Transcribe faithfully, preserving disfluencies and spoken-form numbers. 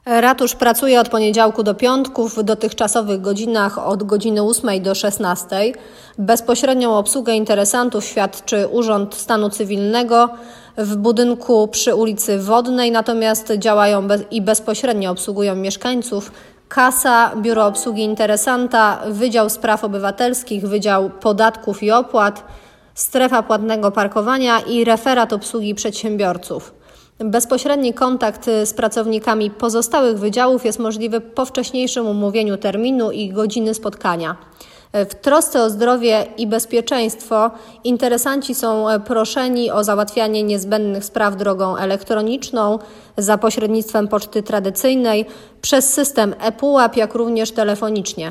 Ratusz pracuje od poniedziałku do piątku w dotychczasowych godzinach od godziny ósmej do szesnastej. Bezpośrednią obsługę interesantów świadczy Urząd Stanu Cywilnego w budynku przy ulicy Wodnej, natomiast działają bez i bezpośrednio obsługują mieszkańców kasa, biuro obsługi interesanta, Wydział Spraw Obywatelskich, Wydział Podatków i Opłat, strefa płatnego parkowania i referat obsługi przedsiębiorców. Bezpośredni kontakt z pracownikami pozostałych wydziałów jest możliwy po wcześniejszym umówieniu terminu i godziny spotkania. W trosce o zdrowie i bezpieczeństwo interesanci są proszeni o załatwianie niezbędnych spraw drogą elektroniczną, za pośrednictwem poczty tradycyjnej, przez system ePUAP, jak również telefonicznie.